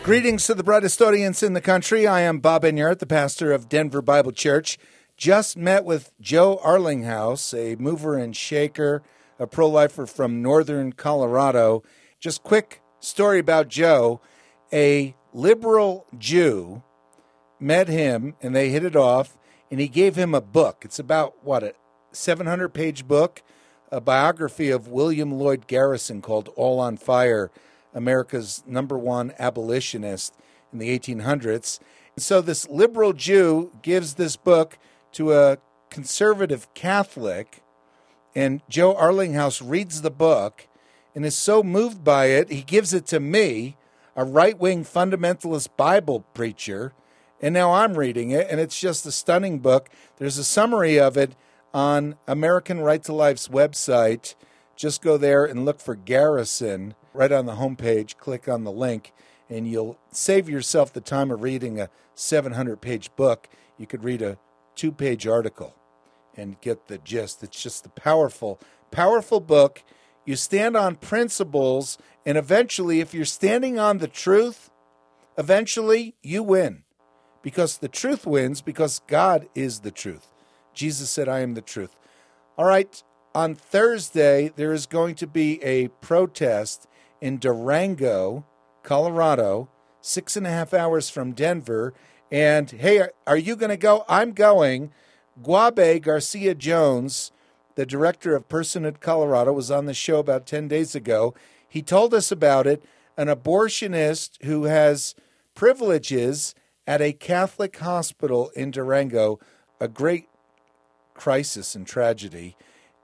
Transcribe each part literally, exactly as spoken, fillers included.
Greetings to the brightest audience in the country. I am Bob Enyart, the pastor of Denver Bible Church. Just met with Joe Arlinghouse, a mover and shaker, a pro-lifer from northern Colorado. Just quick story about Joe. A liberal Jew met him, and they hit it off, and he gave him a book. It's about, what, a seven hundred page book, a biography of William Lloyd Garrison called All on Fire, America's number one abolitionist in the eighteen hundreds. And so this liberal Jew gives this book to a conservative Catholic, and Joe Arlinghouse reads the book and is so moved by it, he gives it to me, a right-wing fundamentalist Bible preacher, and now I'm reading it, and it's just a stunning book. There's a summary of it on American Right to Life's website. Just go there and look for Garrison. Right on the homepage, click on the link, and you'll save yourself the time of reading a seven hundred page book. You could read a two-page article and get the gist. It's just a powerful, powerful book. You stand on principles, and eventually, if you're standing on the truth, eventually you win. Because the truth wins, because God is the truth. Jesus said, I am the truth. All right, on Thursday, there is going to be a protest in Durango, Colorado, six and a half hours from Denver. And, hey, are you going to go? I'm going. Guabe Garcia-Jones, the director of Personhood Colorado, was on the show about ten days ago. He told us about it, an abortionist who has privileges at a Catholic hospital in Durango, a great crisis and tragedy.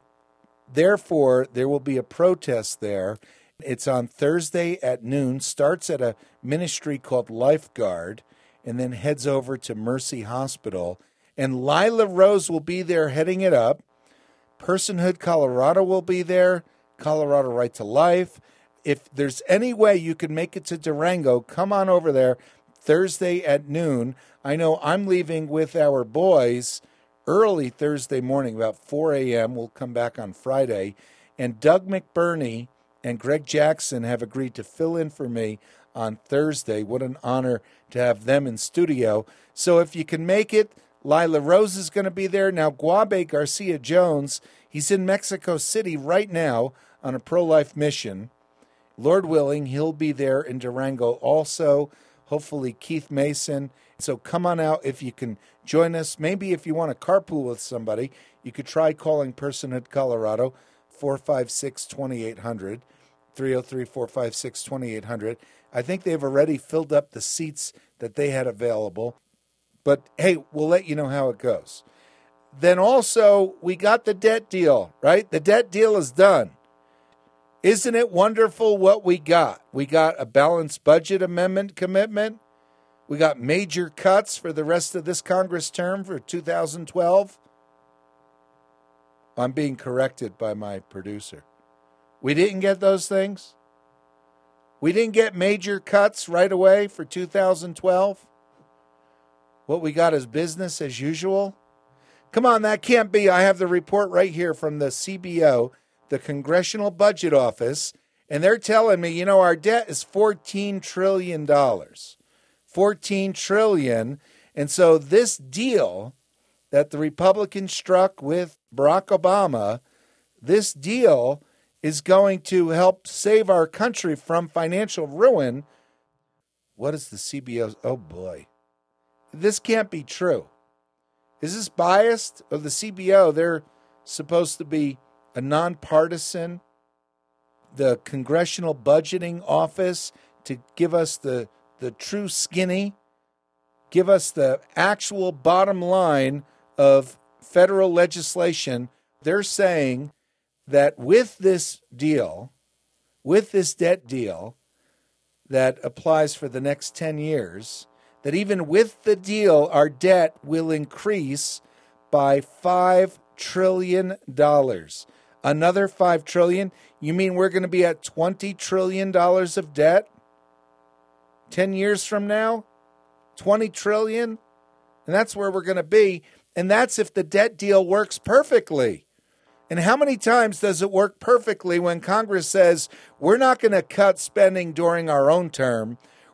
Therefore, there will be a protest there. It's on Thursday at noon, starts at a ministry called Lifeguard, and then heads over to Mercy Hospital. And Lila Rose will be there heading it up. Personhood Colorado will be there, Colorado Right to Life. If there's any way you can make it to Durango, come on over there Thursday at noon. I know I'm leaving with our boys early Thursday morning, about four a.m. We'll come back on Friday. And Doug McBurney and Greg Jackson have agreed to fill in for me on Thursday. What an honor to have them in studio. So if you can make it, Lila Rose is going to be there. Now, Guabe Garcia-Jones, he's in Mexico City right now on a pro-life mission. Lord willing, he'll be there in Durango also. Hopefully Keith Mason. So come on out if you can join us. Maybe if you want to carpool with somebody, you could try calling Personhood Colorado, four five six, two eight zero zero, three oh three, four five six, two eight zero zero. I think they've already filled up the seats that they had available. But, hey, we'll let you know how it goes. Then also, we got the debt deal, right? The debt deal is done. Isn't it wonderful what we got? We got a balanced budget amendment commitment. We got major cuts for the rest of this Congress term for two thousand twelve. I'm being corrected by my producer. We didn't get those things? We didn't get major cuts right away for two thousand twelve? What we got is business as usual? Come on, that can't be. I have the report right here from the C B O, the Congressional Budget Office, and they're telling me, you know, our debt is fourteen trillion dollars. fourteen trillion dollars. And so this deal that the Republicans struck with Barack Obama, this deal is going to help save our country from financial ruin. What is the C B O? Oh, boy. This can't be true. Is this biased of the C B O? They're supposed to be a nonpartisan, the Congressional Budgeting Office, to give us the, the true skinny, give us the actual bottom line of federal legislation. They're saying that with this deal, with this debt deal that applies for the next ten years, that even with the deal, our debt will increase by five trillion dollars. Another five trillion dollars? You mean we're going to be at twenty trillion dollars of debt ten years from now? twenty trillion dollars? And that's where we're going to be. And that's if the debt deal works perfectly. And how many times does it work perfectly when Congress says, we're not going to cut spending during our own term,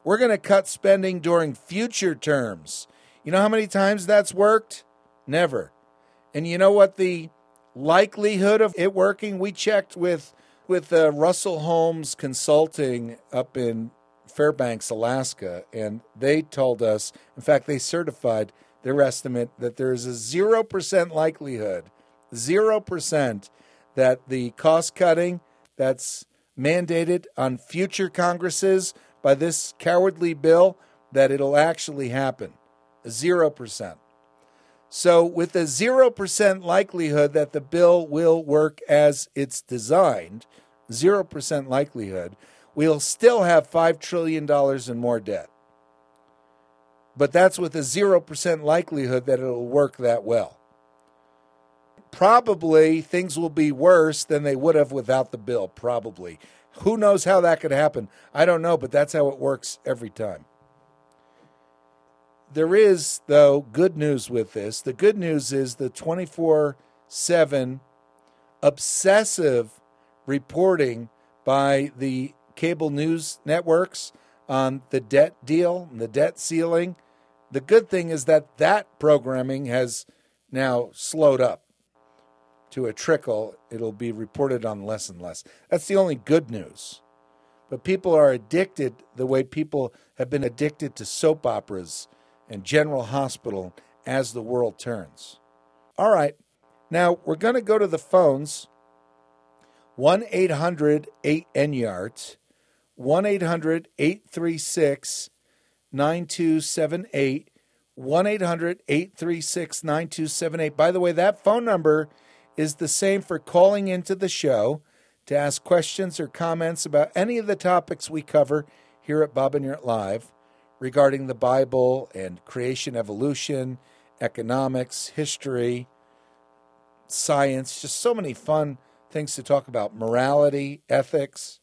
we're going to cut spending during future terms. You know how many times that's worked? Never. And you know what the likelihood of it working? We checked with with uh, Russell Holmes Consulting up in Fairbanks, Alaska, and they told us, in fact, they certified their estimate that there is a zero percent likelihood, zero percent, that the cost cutting that's mandated on future Congresses by this cowardly bill, that it'll actually happen. Zero percent. So with a zero percent likelihood that the bill will work as it's designed, zero percent likelihood, we'll still have five trillion dollars in more debt. But that's with a zero percent likelihood that it'll work that well. Probably things will be worse than they would have without the bill, probably. Who knows how that could happen? I don't know, but that's how it works every time. There is, though, good news with this. The good news is the twenty-four seven obsessive reporting by the cable news networks on the debt deal, the debt ceiling. The good thing is that that programming has now slowed up to a trickle. It'll be reported on less and less. That's the only good news. But people are addicted the way people have been addicted to soap operas and General Hospital as the world turns. All right. Now, we're going to go to the phones. one eight hundred eight N Y A R T, one eight hundred eight three six nine two seven eight, one eight hundred eight three six nine two seven eight. By the way, that phone number is the same for calling into the show to ask questions or comments about any of the topics we cover here at Bob Enyart Live regarding the Bible and creation, evolution, economics, history, science, just so many fun things to talk about, morality, ethics.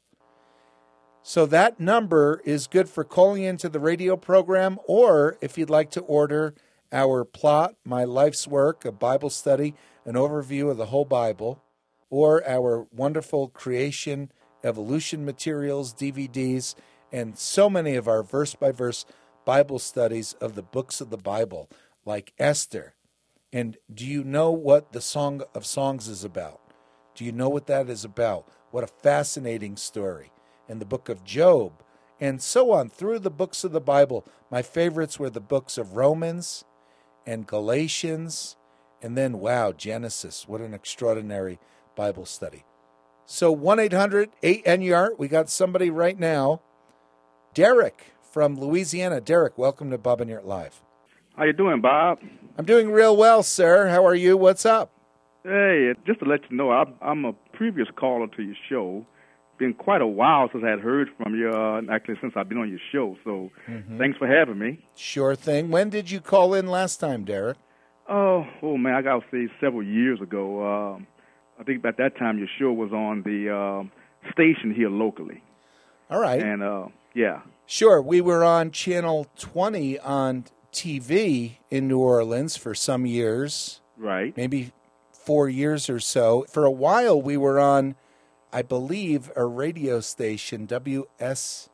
So that number is good for calling into the radio program, or if you'd like to order our Plot, My Life's Work, a Bible study, an overview of the whole Bible, or our wonderful creation, evolution materials, D V Ds, and so many of our verse-by-verse Bible studies of the books of the Bible, like Esther. And do you know what the Song of Songs is about? Do you know what that is about? What a fascinating story. And the book of Job, and so on through the books of the Bible. My favorites were the books of Romans and Galatians, and then, wow, Genesis. What an extraordinary Bible study. So one eight hundred eight N Y A R T, we got somebody right now. Derek from Louisiana. Derek, welcome to Bob Enyart Live. How you doing, Bob? I'm doing real well, sir. How are you? What's up? Hey, just to let you know, I'm, I'm a previous caller to your show. Been quite a while since I had heard from you, uh, actually since I've been on your show, so mm-hmm. Thanks for having me. Sure thing. When did you call in last time, Derek? Oh, oh man, I got to say several years ago. Um, I think at that time your show was on the um, station here locally. All right. And, uh, yeah. Sure. We were on Channel twenty on T V in New Orleans for some years. Right. Maybe four years or so. For a while, we were on, I believe, a radio station, W S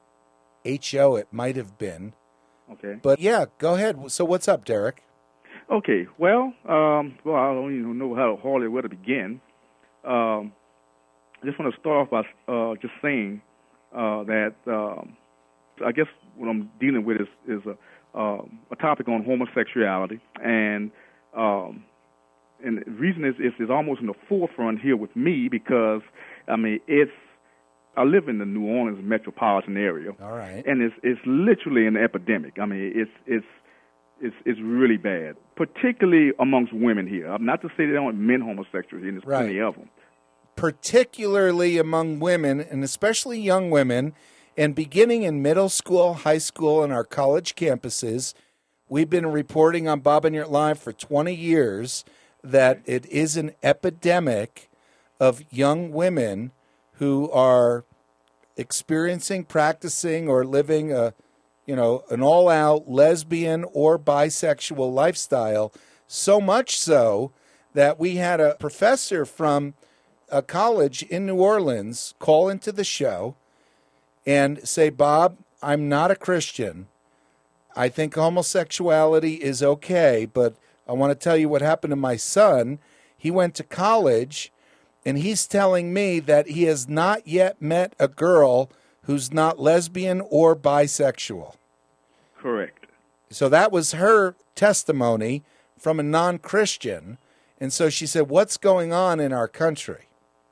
H O, it might have been. Okay. But, yeah, go ahead. So what's up, Derek? Okay. Well, um, well, I don't even know how hardly where to begin. Um, I just want to start off by uh, just saying uh, that um, I guess what I'm dealing with is, is a, uh, a topic on homosexuality, and um, and the reason is, is is almost in the forefront here with me because, I mean, it's, I live in the New Orleans metropolitan area. All right. And it's it's literally an epidemic. I mean, it's it's it's it's really bad, particularly amongst women here. Not to say they don't want men homosexuals, and there's right. plenty of them. Particularly among women, and especially young women, and beginning in middle school, high school, and our college campuses, we've been reporting on Bob Enyart Live for twenty years that it is an epidemic of young women who are experiencing, practicing, or living a, you know, an all-out lesbian or bisexual lifestyle, so much so that we had a professor from a college in New Orleans call into the show and say, Bob, I'm not a Christian. I think homosexuality is okay, but I want to tell you what happened to my son. He went to college, and he's telling me that he has not yet met a girl who's not lesbian or bisexual. Correct. So that was her testimony from a non-Christian. And so she said, what's going on in our country?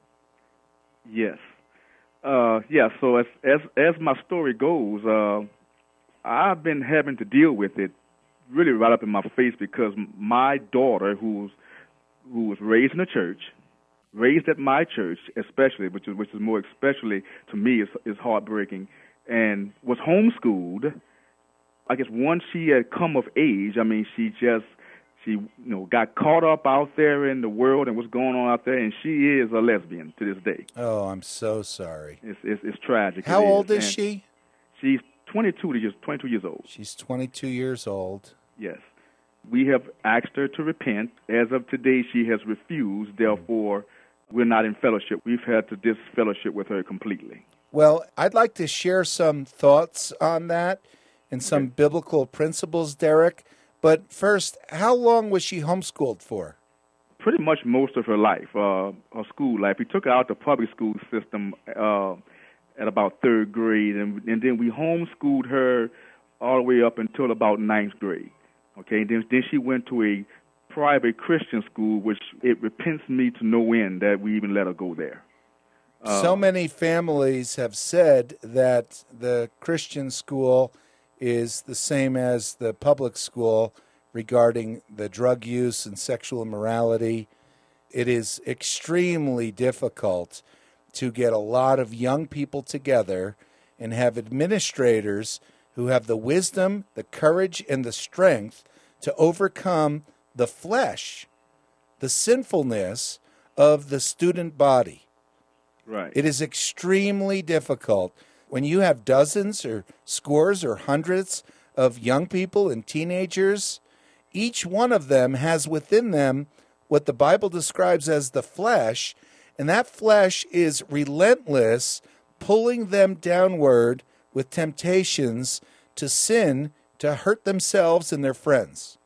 Yes. Uh, yeah, so as, as, as my story goes, uh, I've been having to deal with it really right up in my face because my daughter, who's who was raised in a church, raised at my church especially, which is which is more especially to me is is heartbreaking, and was homeschooled. I guess once she had come of age, I mean, she just she you know got caught up out there in the world and what's going on out there, and she is a lesbian to this day. Oh, I'm so sorry. It's it's, it's tragic. How it old is and she? She's twenty-two years twenty-two years old. She's twenty-two years old. Yes. We have asked her to repent. As of today, she has refused. Therefore, we're not in fellowship. We've had to disfellowship with her completely. Well, I'd like to share some thoughts on that and some okay. biblical principles, Derek. But first, how long was she homeschooled for? Pretty much most of her life, uh, her school life. We took her out the public school system uh, at about third grade, and, and then we homeschooled her all the way up until about ninth grade. Okay, then, then she went to a private Christian school, which it repents me to no end that we even let her go there. Uh, so many families have said that the Christian school is the same as the public school regarding the drug use and sexual immorality. It is extremely difficult to get a lot of young people together and have administrators who have the wisdom, the courage, and the strength to overcome the flesh, the sinfulness of the student body. Right. It is extremely difficult when you have dozens or scores or hundreds of young people and teenagers. Each one of them has within them what the Bible describes as the flesh, and that flesh is relentless, pulling them downward with temptations to sin, to hurt themselves and their friends.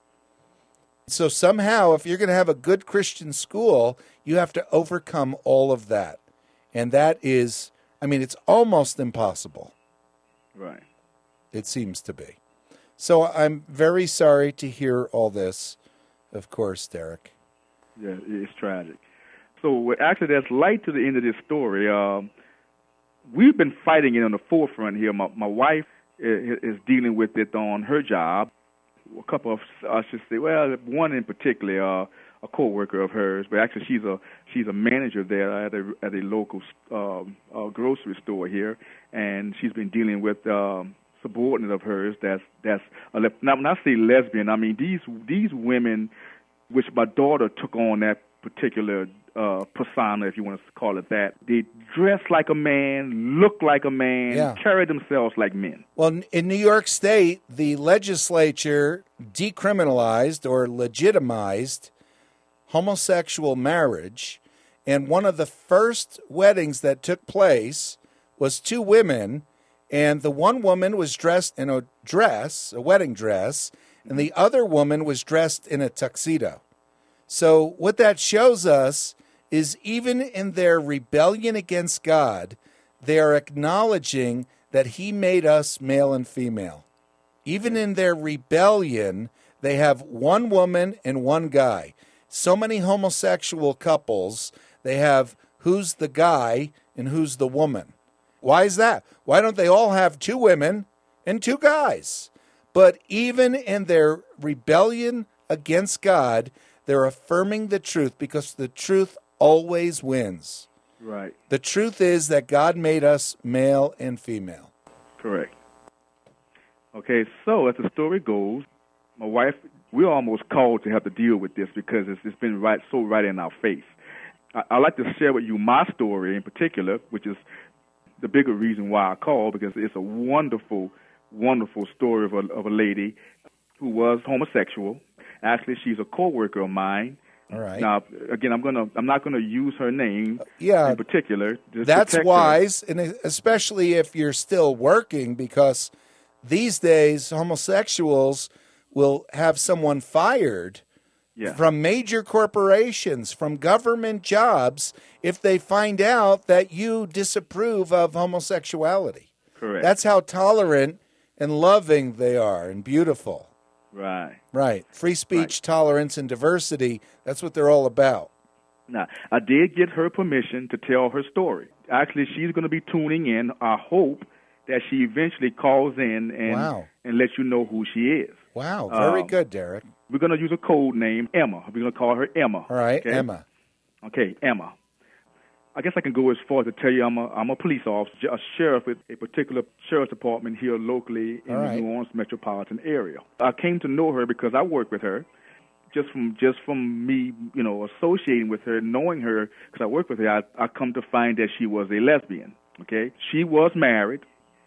So somehow, if you're going to have a good Christian school, you have to overcome all of that. And that is, I mean, it's almost impossible. Right. It seems to be. So I'm very sorry to hear all this, of course, Derek. Yeah, it's tragic. So actually, there's light to the end of this story. Um, we've been fighting it on the forefront here. My, my wife is dealing with it on her job. A couple of, I should say, well, one in particular, uh, a co-worker of hers, but actually she's a she's a manager there at a at a local um, uh, grocery store here, and she's been dealing with um, subordinate of hers that's that's a, now when I say lesbian, I mean these these women, which my daughter took on that particular uh, persona, if you want to call it that. They dress like a man, look like a man, yeah. carry themselves like men. Well, in New York State, the legislature decriminalized or legitimized homosexual marriage, and one of the first weddings that took place was two women, and the one woman was dressed in a dress, a wedding dress, and the other woman was dressed in a tuxedo. So what that shows us is even in their rebellion against God, they are acknowledging that He made us male and female. Even in their rebellion, they have one woman and one guy. So many homosexual couples, they have who's the guy and who's the woman. Why is that? Why don't they all have two women and two guys? But even in their rebellion against God, they're affirming the truth because the truth always wins. Right. The truth is that God made us male and female. Correct. Okay, so as the story goes, my wife, we're almost called to have to deal with this because it's, it's been right so right in our face. I, I'd like to share with you my story in particular, which is the bigger reason why I called, because it's a wonderful, wonderful story of a, of a lady who was homosexual. Actually, she's a co-worker of mine. All right. Now, again, I'm gonna I'm not gonna use her name yeah, in particular. To that's protect wise, her. and especially if you're still working, because these days homosexuals will have someone fired Yeah. from major corporations, from government jobs, if they find out that you disapprove of homosexuality. Correct. That's how tolerant and loving they are and beautiful. Right. Right. Free speech, Right. tolerance, and diversity, that's what they're all about. Now, I did get her permission to tell her story. Actually, she's going to be tuning in. I hope that she eventually calls in and, Wow. and lets you know who she is. Wow. Very Um, good, Derek. We're going to use a code name, Emma. We're going to call her Emma. All right, okay? Emma. Okay, Emma. I guess I can go as far as to tell you I'm a, I'm a police officer, a sheriff with a particular sheriff's department here locally in All the right. New Orleans metropolitan area. I came to know her because I work with her. Just from just from me, you know, associating with her, knowing her, because I work with her, I, I come to find that she was a lesbian. Okay, she was married,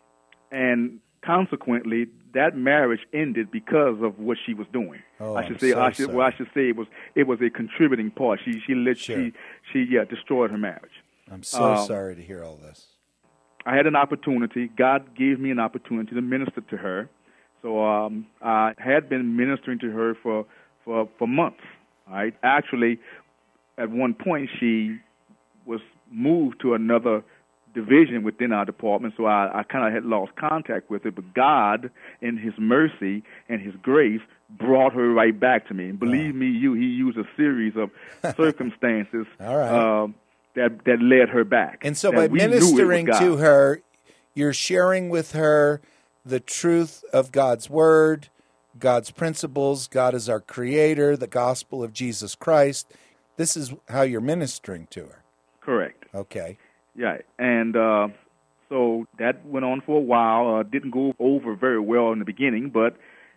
and consequently, that marriage ended because of what she was doing. Oh, I should I'm say, so I should, well, I sorry. should say, it was it was a contributing part. She she lit, Sure. she she yeah destroyed her marriage. I'm so Um, sorry to hear all this. I had an opportunity. God gave me an opportunity to minister to her. So um, I had been ministering to her for, for, for months. All right. Actually, at one point, she was moved to another division within our department, so I, I kind of had lost contact with her. But God, in His mercy and His grace, brought her right back to me. And believe Wow. me, you, He used a series of circumstances All right. um, that that led her back. And so that by we knew it was ministering God. to her, you're sharing with her the truth of God's word, God's principles. God is our creator, the gospel of Jesus Christ. This is how you're ministering to her. Correct. Okay. Yeah, and uh, so that went on for a while. Uh, didn't go over very well in the beginning, but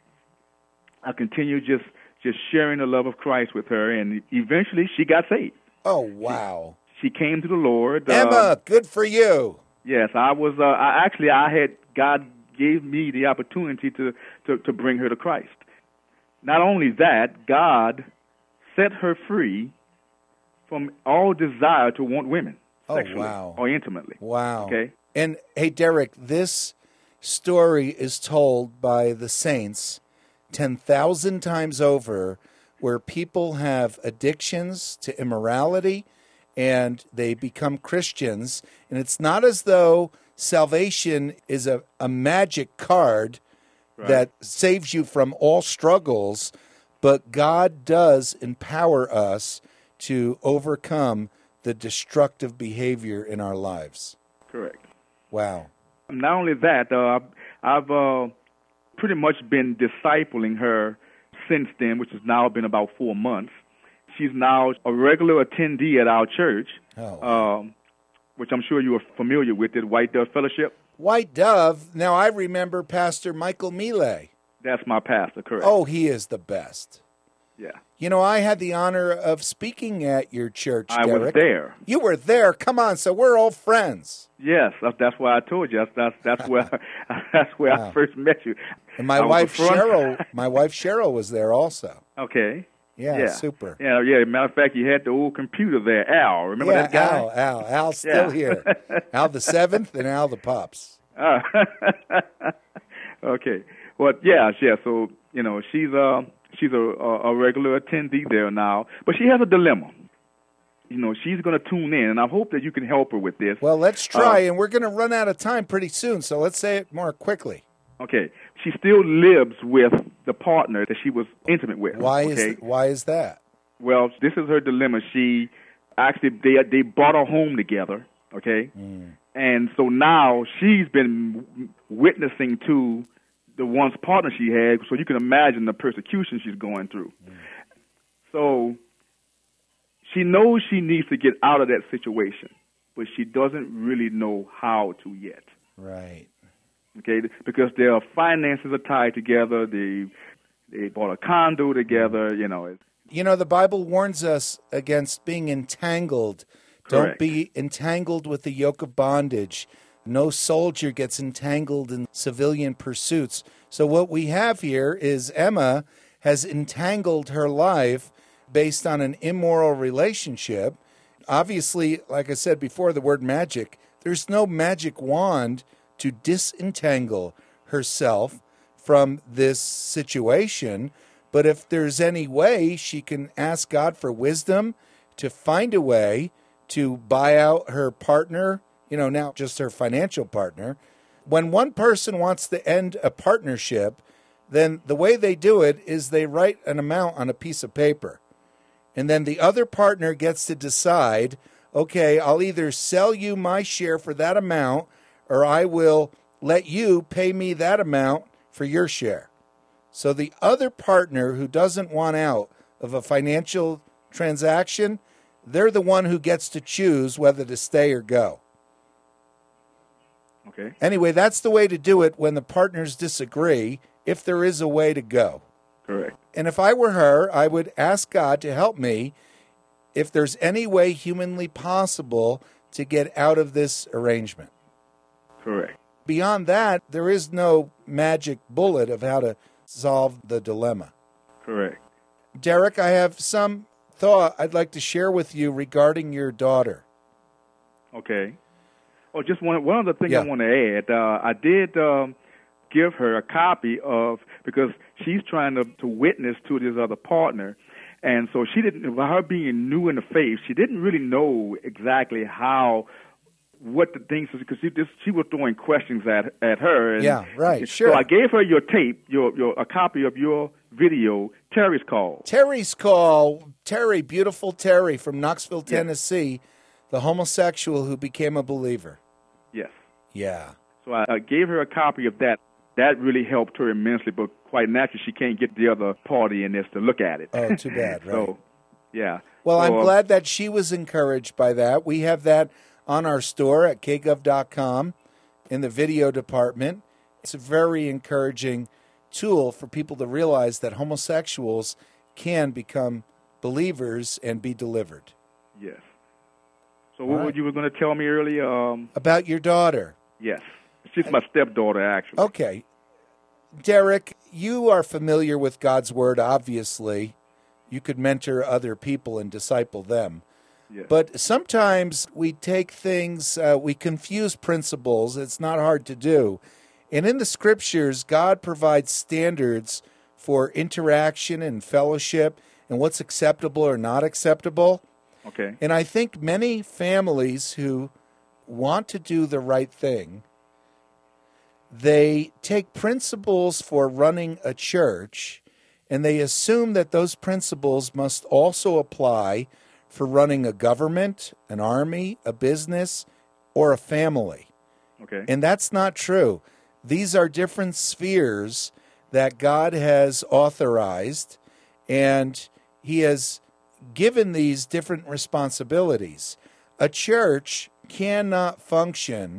I continued just just sharing the love of Christ with her, and eventually she got saved. Oh, wow. She came to the Lord. Emma, Uh, good for you. yes, I was. Uh, I actually, I had God gave me the opportunity to, to to bring her to Christ. Not only that, God set her free from all desire to want women Oh, sexually wow. or intimately. Wow. Okay. And hey, Derek, this story is told by the saints ten thousand times over, where people have addictions to immorality and they become Christians. And it's not as though salvation is a, a magic card Right. that saves you from all struggles, but God does empower us to overcome the destructive behavior in our lives. Correct. Wow. Not only that, uh, I've uh, pretty much been discipling her since then, which has now been about four months. She's now a regular attendee at our church, Oh. um, which I'm sure you are familiar with, it, White Dove Fellowship. White Dove. Now, I remember Pastor Michael Millet. That's my pastor, correct? Oh, he is the best. yeah. You know, I had the honor of speaking at your church, I Derek. was there. You were there. Come on, so we're all friends. Yes, that's, that's why I told you. That's that's, that's where that's where Wow. I first met you. And my I was wife the front- Cheryl, my wife Cheryl was there also. Okay. Yeah, Yeah. super. Yeah, yeah. Matter of fact, you had the old computer there, Al. Remember yeah, that guy? Al, Al, Al's still Yeah. here. Al the seventh and Al the pups. Uh, okay. Well, yeah, yeah. So you know, she's uh she's a a regular attendee there now, but she has a dilemma. You know, she's going to tune in, and I hope that you can help her with this. Well, let's try, Uh, and we're going to run out of time pretty soon, so let's say it more quickly. Okay. She still lives with the partner that she was intimate with. Why okay? is why is that? Well, this is her dilemma. She actually they they bought a home together. Okay. Mm. And so now she's been witnessing to the once partner she had, so you can imagine the persecution she's going through. Mm. So she knows she needs to get out of that situation, but she doesn't really know how to yet. Right. Okay, because their finances are tied together. They they bought a condo together. You know. You know, the Bible warns us against being entangled. Don't Correct. be entangled with the yoke of bondage. No soldier gets entangled in civilian pursuits. So what we have here is Emma has entangled her life based on an immoral relationship. Obviously, like I said before, the word magic, there's no magic wand to disentangle herself from this situation. But if there's any way, she can ask God for wisdom to find a way to buy out her partner, you know, now just her financial partner. When one person wants to end a partnership, then the way they do it is they write an amount on a piece of paper. And then the other partner gets to decide, okay, I'll either sell you my share for that amount, or I will let you pay me that amount for your share. So the other partner who doesn't want out of a financial transaction, they're the one who gets to choose whether to stay or go. Okay. Anyway, that's the way to do it when the partners disagree, if there is a way to go. Correct. And if I were her, I would ask God to help me if there's any way humanly possible to get out of this arrangement. Correct. Beyond that, there is no magic bullet of how to solve the dilemma. Correct. Derek, I have some thought I'd like to share with you regarding your daughter. Okay. Oh, just one one other thing Yeah. I want to add. Uh, I did um, give her a copy of, because she's trying to, to witness to this other partner, and so she didn't, by her being new in the faith, she didn't really know exactly how, what the things, because she just she was throwing questions at at her. And, Yeah, right, sure. So I gave her your tape, your your a copy of your video, Terry's Call. Terry's Call, Terry, beautiful Terry from Knoxville, Yeah. Tennessee, the homosexual who became a believer. Yes. Yeah. So I, I gave her a copy of that. That really helped her immensely, but quite naturally, she can't get the other party in this to look at it. Oh, too bad, right. So, yeah. Well, so, I'm uh, glad that she was encouraged by that. We have that on our store at k gov dot com in the video department. It's a very encouraging tool for people to realize that homosexuals can become believers and be delivered. Yes. So what right. were you were going to tell me earlier? Um, About your daughter. yes. She's my stepdaughter, actually. Okay. Derek, you are familiar with God's Word, obviously. You could mentor other people and disciple them. Yes. But sometimes we take things, uh, we confuse principles. It's not hard to do. And in the Scriptures, God provides standards for interaction and fellowship and what's acceptable or not acceptable. Okay. And I think many families who want to do the right thing, they take principles for running a church, and they assume that those principles must also apply for running a government, an army, a business, or a family. Okay. And that's not true. These are different spheres that God has authorized, and He has given these different responsibilities. A church cannot function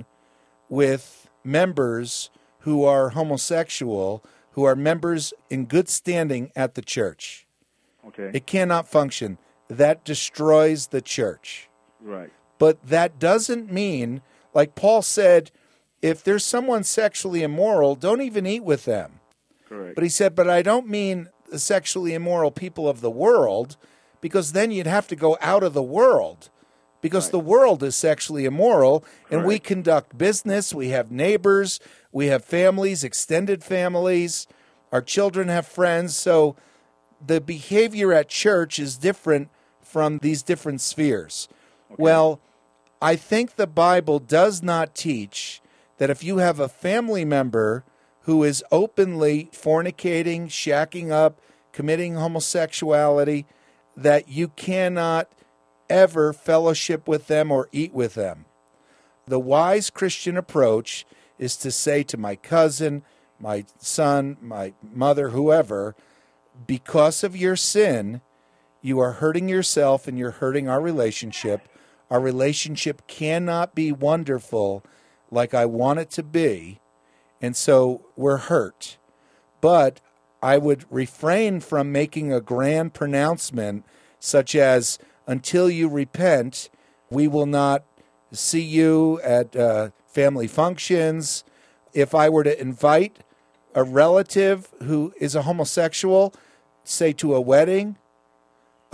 with members who are homosexual, who are members in good standing at the church. Okay. It cannot function. That destroys the church. Right. But that doesn't mean, like Paul said, if there's someone sexually immoral, don't even eat with them. Correct. But he said, but I don't mean the sexually immoral people of the world, because then you'd have to go out of the world, because Right. the world is sexually immoral, and we Correct. conduct business, we have neighbors, we have families, extended families, our children have friends, so the behavior at church is different from these different spheres. Okay. Well, I think the Bible does not teach that if you have a family member who is openly fornicating, shacking up, committing homosexuality, that you cannot ever fellowship with them or eat with them. The wise Christian approach is to say to my cousin, my son, my mother, whoever, because of your sin, you are hurting yourself and you're hurting our relationship. Our relationship cannot be wonderful like I want it to be, and so we're hurt. But I would refrain from making a grand pronouncement such as, until you repent, we will not see you at uh, family functions. If I were to invite a relative who is a homosexual, say to a wedding,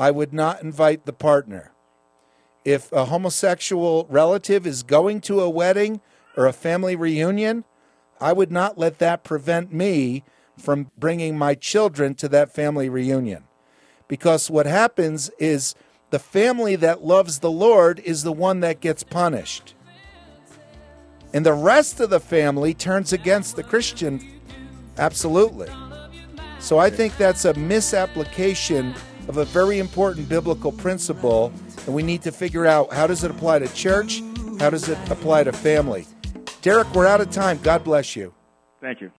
I would not invite the partner. If a homosexual relative is going to a wedding or a family reunion, I would not let that prevent me from bringing my children to that family reunion. Because what happens is the family that loves the Lord is the one that gets punished. And the rest of the family turns against the Christian. Absolutely. So I think that's a misapplication of a very important biblical principle, and we need to figure out, how does it apply to church? How does it apply to family? Derek, we're out of time. God bless you. Thank you.